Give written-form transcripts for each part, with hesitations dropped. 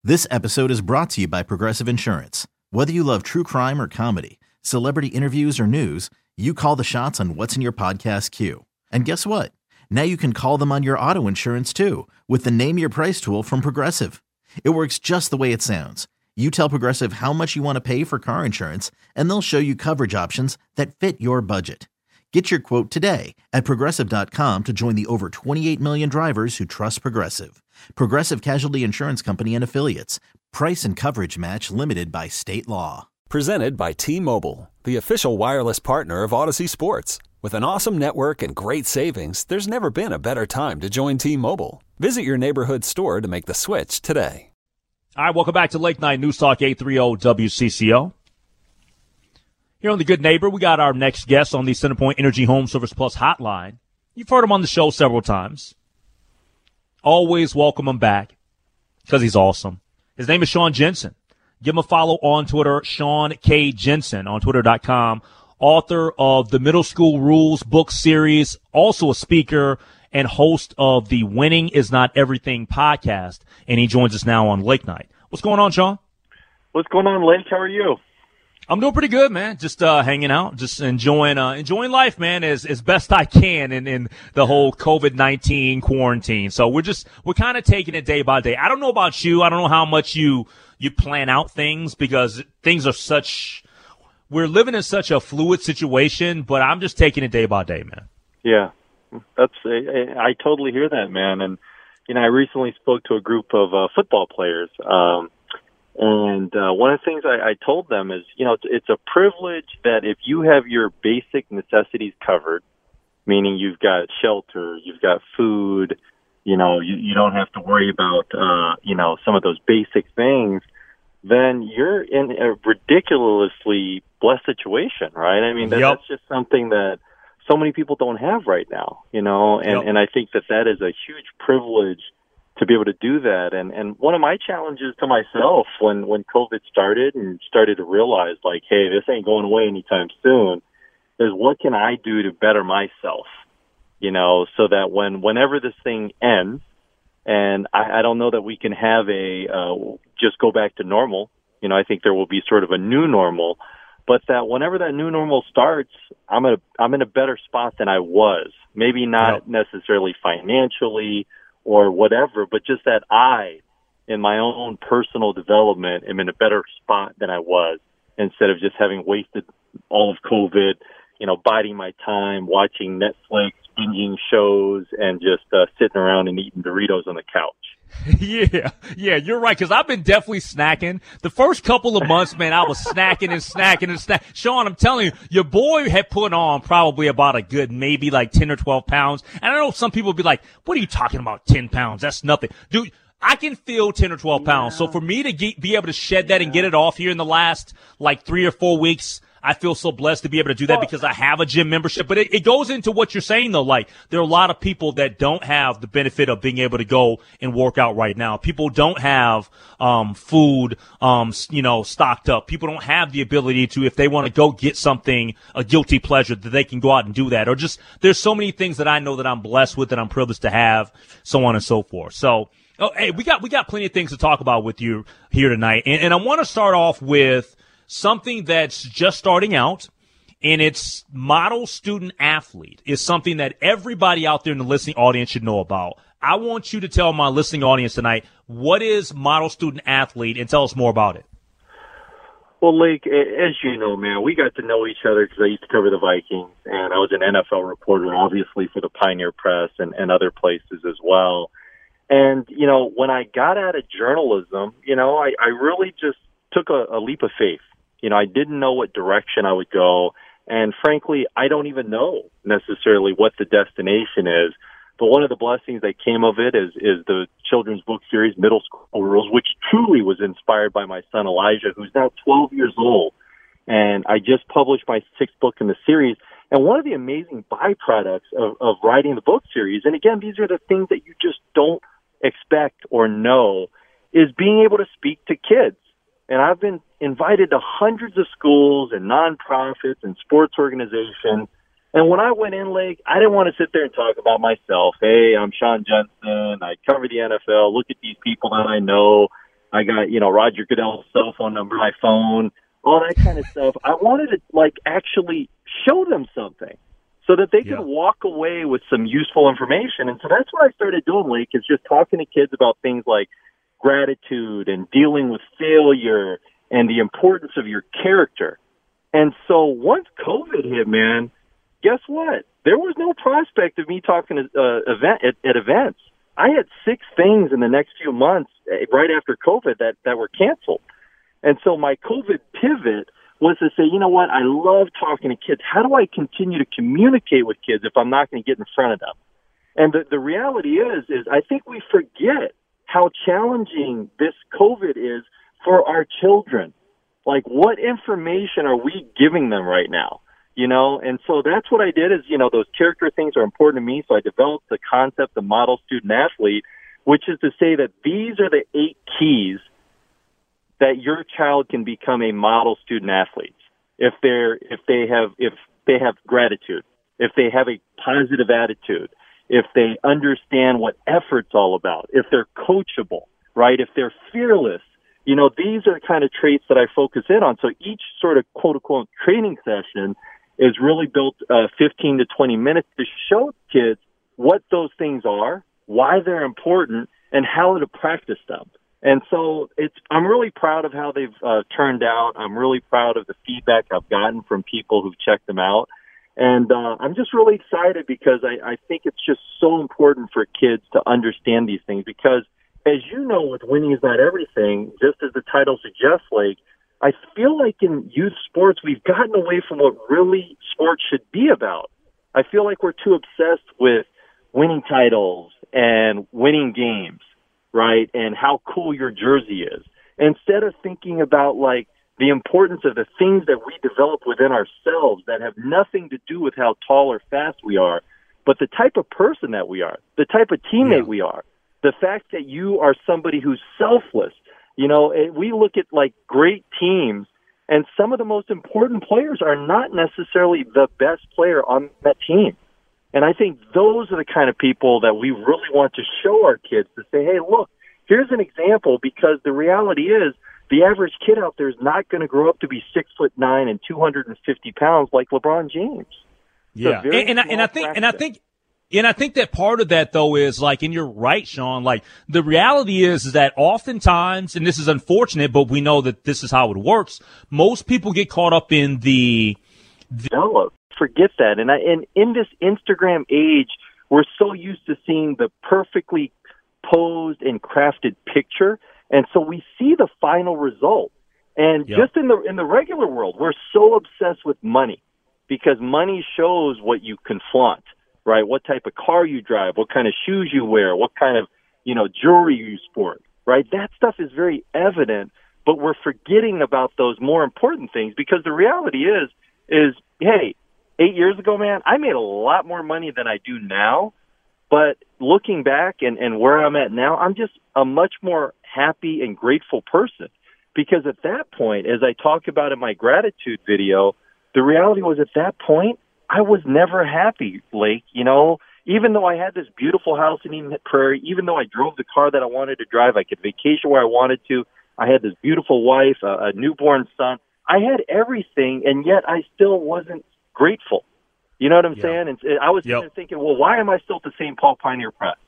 This episode is brought to you by Progressive Insurance. Whether you love true crime or comedy, celebrity interviews or news, you call the shots on what's in your podcast queue. And guess what? Now you can call them on your auto insurance too with the Name Your Price tool from Progressive. It works just the way it sounds. You tell Progressive how much you want to pay for car insurance, and they'll show you coverage options that fit your budget. Get your quote today at Progressive.com to join the over 28 million drivers who trust Progressive. Progressive Casualty Insurance Company and Affiliates. Price and coverage match limited by state law. Presented by T-Mobile, the official wireless partner of Odyssey Sports. With an awesome network and great savings, there's never been a better time to join T-Mobile. Visit your neighborhood store to make the switch today. All right, welcome back to Late Night News Talk 830 WCCO. Here on The Good Neighbor, we got our next guest on the CenterPoint Energy Home Service Plus hotline. You've heard him on the show several times. Always welcome him back because he's awesome. His name is Sean Jensen. Give him a follow on Twitter, Sean K. Jensen on Twitter.com. Author of the Middle School Rules book series, also a speaker and host of the Winning Is Not Everything podcast. And he joins us now on Lake Night. What's going on, Sean? What's going on, Lake? How are you? I'm doing pretty good, man. Just hanging out, just enjoying life, man, as best I can in the whole COVID-19 quarantine. So we're kind of taking it day by day. I don't know about you. I don't know how much you plan out things because things are we're living in such a fluid situation, but I'm just taking it day by day, man. Yeah, I totally hear that, man. And, I recently spoke to a group of football players, and one of the things I told them is, it's a privilege that if you have your basic necessities covered, meaning you've got shelter, you've got food, you don't have to worry about, some of those basic things, then you're in a ridiculously blessed situation, right? I mean, that's just something that so many people don't have right now, and I think that is a huge privilege to be able to do that. And one of my challenges to myself when COVID started and started to realize, like, hey, this ain't going away anytime soon, is what can I do to better myself, so that whenever this thing ends, and I don't know that we can have just go back to normal. I think there will be sort of a new normal, but that whenever that new normal starts, I'm in a better spot than I was. Maybe not necessarily financially or whatever, but just that I, in my own personal development, am in a better spot than I was instead of just having wasted all of COVID, biding my time, watching Netflix, binging shows, and just sitting around and eating Doritos on the couch. Yeah, you're right, because I've been definitely snacking. The first couple of months, man, I was snacking and snacking and snacking. Sean, I'm telling you, your boy had put on probably about a good maybe like 10 or 12 pounds. And I know some people would be like, what are you talking about, 10 pounds? That's nothing. Dude, I can feel 10 or 12 pounds. So for me to be able to shed that and get it off here in the last like 3 or 4 weeks, I feel so blessed to be able to do that because I have a gym membership. But it goes into what you're saying, though. Like, there are a lot of people that don't have the benefit of being able to go and work out right now. People don't have food, stocked up. People don't have the ability to, if they want to go get something, a guilty pleasure, that they can go out and do that. Or just, there's so many things that I know that I'm blessed with, that I'm privileged to have, so on and so forth. So, hey, we got plenty of things to talk about with you here tonight. And I want to start off with something that's just starting out, and it's model student athlete is something that everybody out there in the listening audience should know about. I want you to tell my listening audience tonight, what is model student athlete, and tell us more about it. Well, Lake, as you know, man, we got to know each other because I used to cover the Vikings, and I was an NFL reporter, obviously, for the Pioneer Press and other places as well. And, when I got out of journalism, I really just took a leap of faith. I didn't know what direction I would go. And frankly, I don't even know necessarily what the destination is. But one of the blessings that came of it is the children's book series, Middle School Rules, which truly was inspired by my son Elijah, who's now 12 years old. And I just published my 6th book in the series. And one of the amazing byproducts of writing the book series, and again, these are the things that you just don't expect or know, is being able to speak to kids. And I've been invited to hundreds of schools and nonprofits and sports organizations. And when I went in, Lake, I didn't want to sit there and talk about myself. Hey, I'm Sean Jensen. I cover the NFL. Look at these people that I know. I got, Roger Goodell's cell phone number, my phone, all that kind of stuff. I wanted to, actually show them something so that they could walk away with some useful information. And so that's what I started doing, Lake, is just talking to kids about things like gratitude and dealing with failure and the importance of your character. And so once COVID hit, man, guess what? There was no prospect of me talking at events. I had 6 things in the next few months right after COVID that were canceled. And so my COVID pivot was to say, you know what? I love talking to kids. How do I continue to communicate with kids if I'm not going to get in front of them? And the reality is I think we forget how challenging this COVID is for our children. Like, what information are we giving them right now? And so that's what I did is, those character things are important to me. So I developed the concept of model student athlete, which is to say that these are the 8 keys that your child can become a model student athlete. If they have gratitude, if they have a positive attitude, if they understand what effort's all about, if they're coachable, right? If they're fearless, these are the kind of traits that I focus in on. So each sort of quote unquote training session is really built 15 to 20 minutes to show kids what those things are, why they're important, and how to practice them. And so I'm really proud of how they've turned out. I'm really proud of the feedback I've gotten from people who've checked them out. And I'm just really excited because I think it's just so important for kids to understand these things because, as you know, with winning is not everything, just as the title suggests, Lake, I feel like in youth sports, we've gotten away from what really sports should be about. I feel like we're too obsessed with winning titles and winning games, right? And how cool your jersey is. Instead of thinking about the importance of the things that we develop within ourselves that have nothing to do with how tall or fast we are, but the type of person that we are, the type of teammate we are, the fact that you are somebody who's selfless. We look at great teams, and some of the most important players are not necessarily the best player on that team. And I think those are the kind of people that we really want to show our kids to say, hey, look, here's an example, because the reality is the average kid out there is not going to grow up to be 6'9" and 250 pounds like LeBron James. Yeah. And I think that part of that, though, is and you're right, Sean, the reality is that oftentimes, and this is unfortunate, but we know that this is how it works, most people get caught up in forget that. And in this Instagram age, we're so used to seeing the perfectly posed and crafted picture. And so we see the final result. And just in the regular world, we're so obsessed with money because money shows what you can flaunt. Right? What type of car you drive, what kind of shoes you wear, what kind of, jewelry you sport, right? That stuff is very evident, but we're forgetting about those more important things because the reality is, hey, 8 years ago, man, I made a lot more money than I do now, but looking back and where I'm at now, I'm just a much more happy and grateful person because at that point, as I talk about in my gratitude video, the reality was at that point, I was never happy, Lake. Even though I had this beautiful house in Eden Prairie, even though I drove the car that I wanted to drive, I could vacation where I wanted to. I had this beautiful wife, a newborn son. I had everything, and yet I still wasn't grateful. You know what I'm saying? And I was thinking, well, why am I still at the St. Paul Pioneer Press?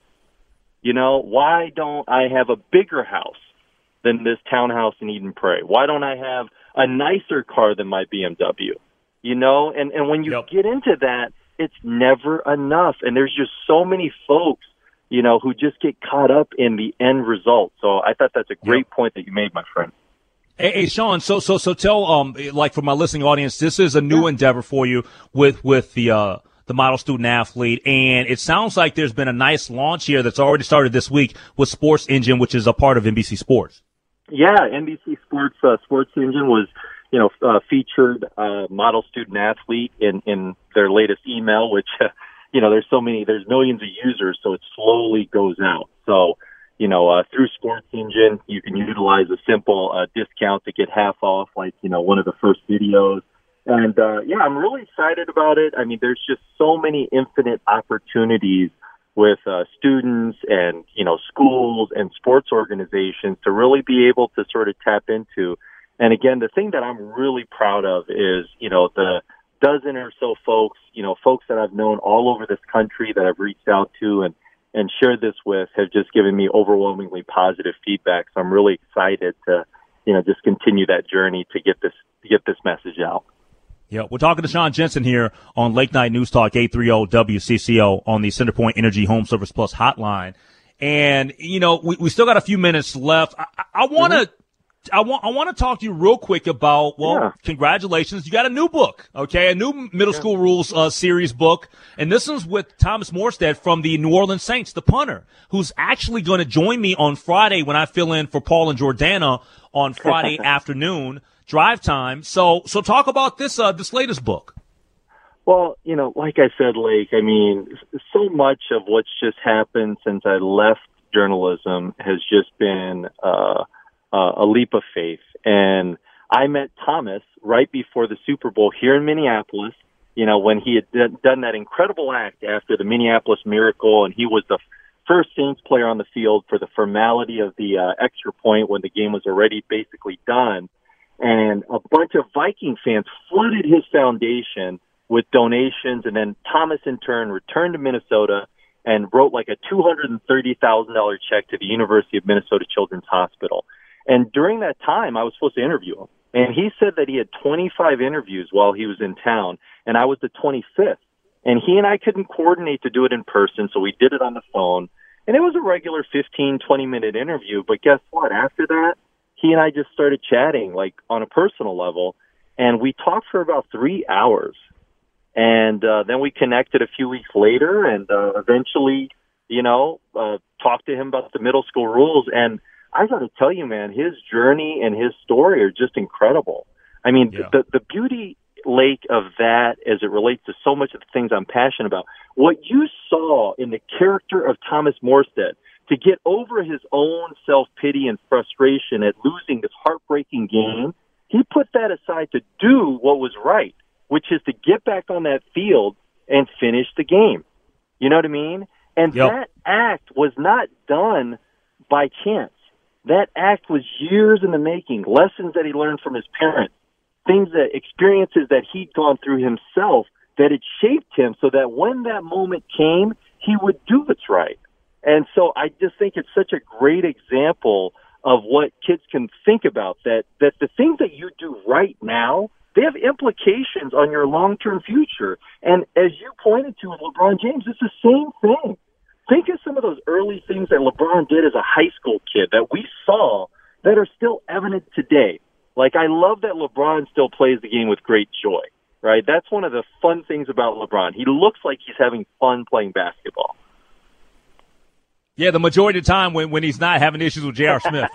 Why don't I have a bigger house than this townhouse in Eden Prairie? Why don't I have a nicer car than my BMW? And when you get into that, it's never enough. And there's just so many folks, who just get caught up in the end result. So I thought that's a great point that you made, my friend. Hey, Sean, so tell, for my listening audience, this is a new endeavor for you with the model student athlete. And it sounds like there's been a nice launch here that's already started this week with Sports Engine, which is a part of NBC Sports. Yeah, NBC Sports, Sports Engine was, featured model student athlete in their latest email, which, there's millions of users, so it slowly goes out. So, through Sports Engine, you can utilize a simple discount to get half off, one of the first videos. And, I'm really excited about it. I mean, there's just so many infinite opportunities with students and, schools and sports organizations to really be able to sort of tap into. And again, the thing that I'm really proud of is, the dozen or so folks, folks that I've known all over this country that I've reached out to and shared this with have just given me overwhelmingly positive feedback. So I'm really excited to, just continue that journey to get this message out. Yeah, we're talking to Sean Jensen here on Late Night News Talk 830 WCCO on the CenterPoint Energy Home Service Plus hotline. And, we still got a few minutes left. I want to talk to you real quick about, Congratulations. You got a new book, okay? A new middle school rules series book. And this one's with Thomas Morstead from the New Orleans Saints, the punter, who's actually going to join me on Friday when I fill in for Paul and Jordana on Friday afternoon, drive time. So talk about this latest book. Well, like I said, Lake, so much of what's just happened since I left journalism has just been a leap of faith. And I met Thomas right before the Super Bowl here in Minneapolis, when he had done that incredible act after the Minneapolis Miracle, and he was the first Saints player on the field for the formality of the extra point when the game was already basically done. And a bunch of Viking fans flooded his foundation with donations, and then Thomas in turn returned to Minnesota and wrote like a $230,000 check to the University of Minnesota Children's Hospital. And during that time, I was supposed to interview him. And he said that he had 25 interviews while he was in town, and I was the 25th. And he and I couldn't coordinate to do it in person, so we did it on the phone. And it was a regular 15, 20-minute interview. But guess what? After that, he and I just started chatting, like, on a personal level. And we talked for about 3 hours. And then we connected a few weeks later and eventually, talked to him about the middle school rules. And I got to tell you, man, his journey and his story are just incredible. The beauty, Lake, of that as it relates to so much of the things I'm passionate about, what you saw in the character of Thomas Morstead to get over his own self-pity and frustration at losing this heartbreaking game, he put that aside to do what was right, which is to get back on that field and finish the game. You know what I mean? And that act was not done by chance. That act was years in the making, lessons that he learned from his parents, experiences that he'd gone through himself, that it shaped him so that when that moment came, he would do what's right. And so I just think it's such a great example of what kids can think about, that the things that you do right now, they have implications on your long-term future. And as you pointed to with LeBron James, it's the same thing. Think of some of those early things that LeBron did as a high school kid that we saw that are still evident today. Like, I love that LeBron still plays the game with great joy, right? That's one of the fun things about LeBron. He looks like he's having fun playing basketball. Yeah, the majority of the time when he's not having issues with J.R. Smith.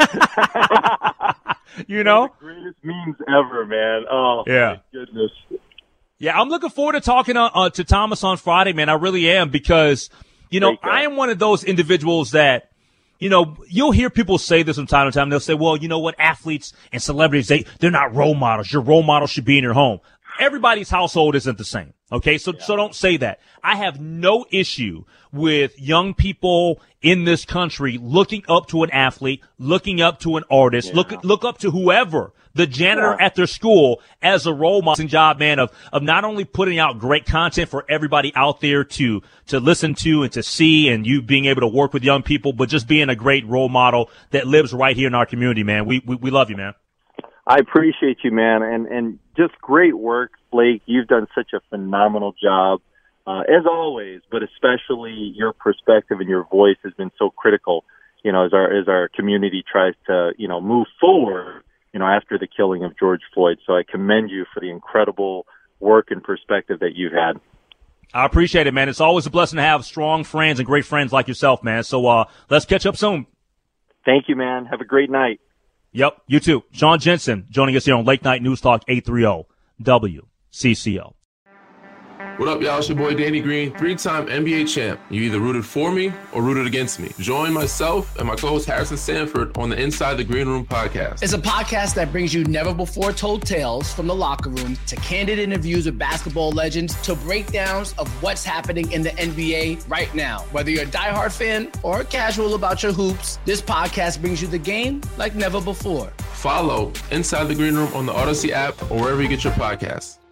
One of the greatest memes ever, man. Oh, yeah. My goodness. Yeah, I'm looking forward to talking to Thomas on Friday, man. I really am, because I am one of those individuals that, you'll hear people say this from time to time. They'll say, well, you know what? Athletes and celebrities, they're not role models. Your role model should be in your home. Everybody's household isn't the same. Okay. So don't say that. I have no issue with young people in this country looking up to an athlete, looking up to an artist, look up to whoever, the janitor at their school, as a role model job, man, of not only putting out great content for everybody out there to listen to and to see, and you being able to work with young people, but just being a great role model that lives right here in our community, man. We love you, man. I appreciate you, man, and just great work, Blake. You've done such a phenomenal job, as always, but especially your perspective and your voice has been so critical, as our community tries to, move forward, after the killing of George Floyd. So I commend you for the incredible work and perspective that you've had. I appreciate it, man. It's always a blessing to have strong friends and great friends like yourself, man. So let's catch up soon. Thank you, man. Have a great night. Yep, you too. Sean Jensen joining us here on Late Night News Talk 830 WCCO. What up, y'all? It's your boy Danny Green, 3-time NBA champ. You either rooted for me or rooted against me. Join myself and my co-host Harrison Sanford on the Inside the Green Room podcast. It's a podcast that brings you never-before-told tales from the locker room to candid interviews with basketball legends to breakdowns of what's happening in the NBA right now. Whether you're a diehard fan or casual about your hoops, this podcast brings you the game like never before. Follow Inside the Green Room on the Odyssey app or wherever you get your podcasts.